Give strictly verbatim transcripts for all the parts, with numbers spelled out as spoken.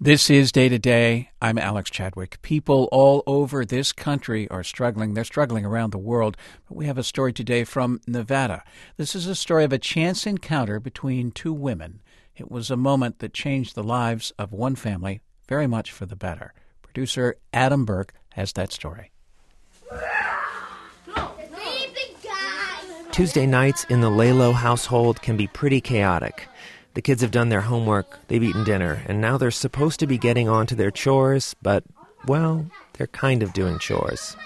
This is Day to Day. I'm Alex Chadwick. People all over this country are struggling. They're struggling around the world. But we have a story today from Nevada. This is a story of a chance encounter between two women. It was a moment that changed the lives of one family very much for the better. Producer Adam Burke has that story. Tuesday nights in the Lalo household can be pretty chaotic. The kids have done their homework, they've eaten dinner, and now they're supposed to be getting on to their chores, but, well, they're kind of doing chores.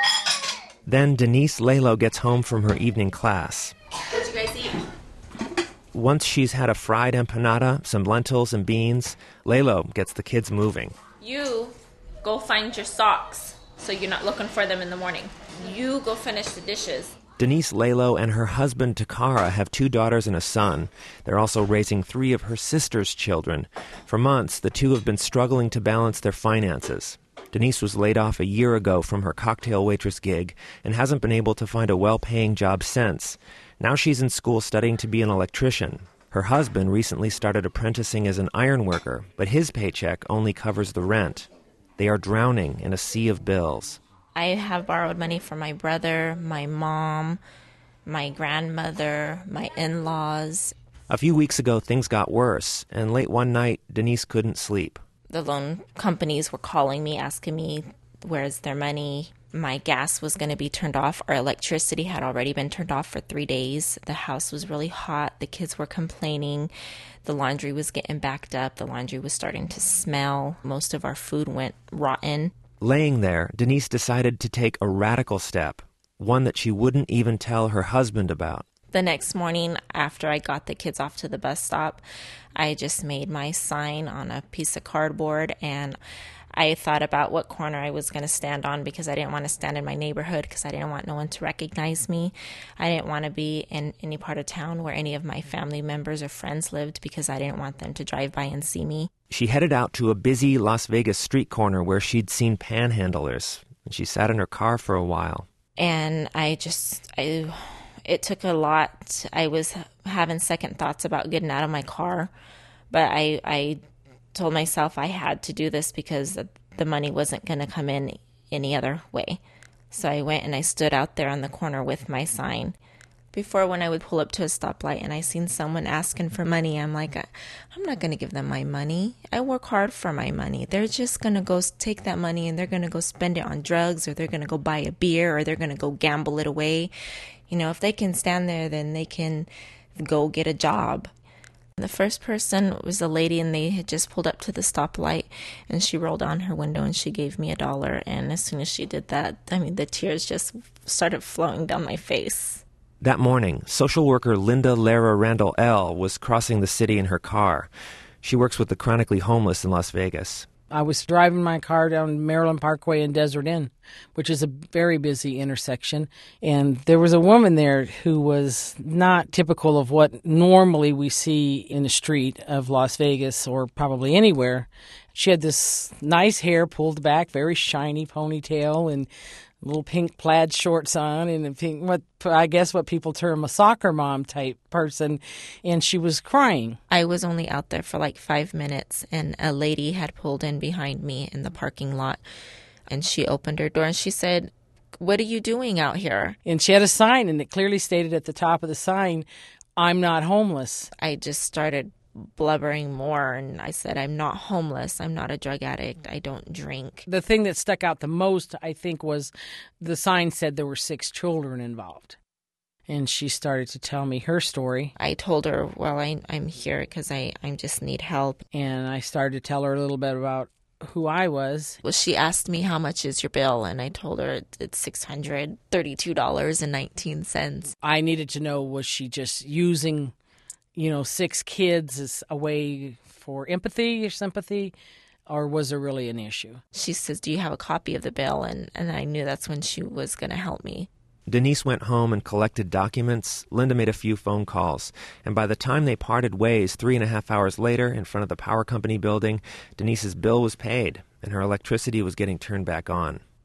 Then Denise Lalo gets home from her evening class. What you guys eat? Once she's had a fried empanada, some lentils and beans, Lalo gets the kids moving. You go find your socks so you're not looking for them in the morning. You go finish the dishes. Denise Lalo and her husband Takara have two daughters and a son. They're also raising three of her sister's children. For months, the two have been struggling to balance their finances. Denise was laid off a year ago from her cocktail waitress gig and hasn't been able to find a well-paying job since. Now she's in school studying to be an electrician. Her husband recently started apprenticing as an iron worker, but his paycheck only covers the rent. They are drowning in a sea of bills. I have borrowed money from my brother, my mom, my grandmother, my in-laws. A few weeks ago, things got worse, and late one night, Denise couldn't sleep. The loan companies were calling me, asking me, where's their money? My gas was going to be turned off. Our electricity had already been turned off for three days. The house was really hot. The kids were complaining. The laundry was getting backed up. The laundry was starting to smell. Most of our food went rotten. Laying there, Denise decided to take a radical step, one that she wouldn't even tell her husband about. The next morning, after I got the kids off to the bus stop, I just made my sign on a piece of cardboard, and I thought about what corner I was going to stand on because I didn't want to stand in my neighborhood because I didn't want no one to recognize me. I didn't want to be in any part of town where any of my family members or friends lived because I didn't want them to drive by and see me. She headed out to a busy Las Vegas street corner where she'd seen panhandlers, and she sat in her car for a while. And I just, I, it took a lot. I was having second thoughts about getting out of my car, but I, I told myself I had to do this because the money wasn't going to come in any other way. So I went and I stood out there on the corner with my sign. Before, when I would pull up to a stoplight and I seen someone asking for money, I'm like, I'm not going to give them my money. I work hard for my money. They're just going to go take that money and they're going to go spend it on drugs, or they're going to go buy a beer, or they're going to go gamble it away. You know, if they can stand there, then they can go get a job. The first person was a lady, and they had just pulled up to the stoplight, and she rolled down her window and she gave me a dollar. And as soon as she did that, I mean, the tears just started flowing down my face. That morning, social worker Linda Lara Randall L. was crossing the city in her car. She works with the chronically homeless in Las Vegas. I was driving my car down Maryland Parkway in Desert Inn, which is a very busy intersection, and there was a woman there who was not typical of what normally we see in the street of Las Vegas or probably anywhere. She had this nice hair pulled back, very shiny ponytail, and little pink plaid shorts on, and a pink, what I guess what people term a soccer mom type person, and she was crying. I was only out there for like five minutes, and a lady had pulled in behind me in the parking lot, and she opened her door and she said, "What are you doing out here?" And she had a sign, and it clearly stated at the top of the sign, "I'm not homeless." I just started blubbering more, and I said, I'm not homeless, I'm not a drug addict, I don't drink. The thing that stuck out the most, I think, was the sign said there were six children involved. And she started to tell me her story. I told her, well, I, I'm here because I, I just need help. And I started to tell her a little bit about who I was. Well, she asked me, how much is your bill? And I told her it's six hundred thirty-two dollars and nineteen cents. I needed to know, was she just using, you know, six kids as a way for empathy or sympathy, or was there really an issue? She says, do you have a copy of the bill? And, and I knew that's when she was going to help me. Denise went home and collected documents. Linda made a few phone calls. And by the time they parted ways three and a half hours later in front of the power company building, Denise's bill was paid and her electricity was getting turned back on.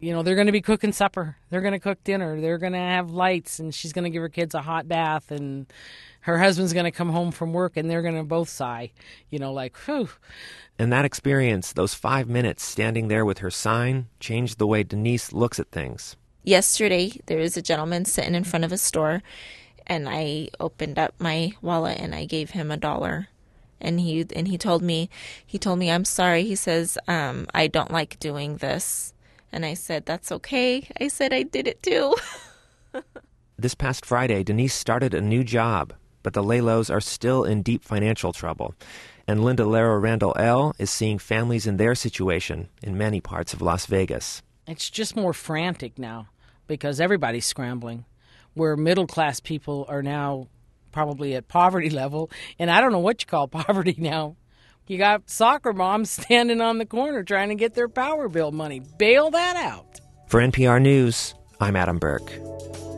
You know, they're going to be cooking supper. They're going to cook dinner. They're going to have lights, and she's going to give her kids a hot bath, and her husband's going to come home from work, and they're going to both sigh, you know, like, whew. And that experience, those five minutes standing there with her sign, changed the way Denise looks at things. Yesterday, there was a gentleman sitting in front of a store, and I opened up my wallet, and I gave him a dollar. And he and he told me, he told me, I'm sorry. He says, um, I don't like doing this. And I said, that's okay. I said, I did it too. This past Friday, Denise started a new job, but the Laylos are still in deep financial trouble. And Linda Lara Randall L. is seeing families in their situation in many parts of Las Vegas. It's just more frantic now because everybody's scrambling, where middle-class people are now probably at poverty level. And I don't know what you call poverty now. You got soccer moms standing on the corner trying to get their power bill money. Bail that out. For N P R News, I'm Adam Burke.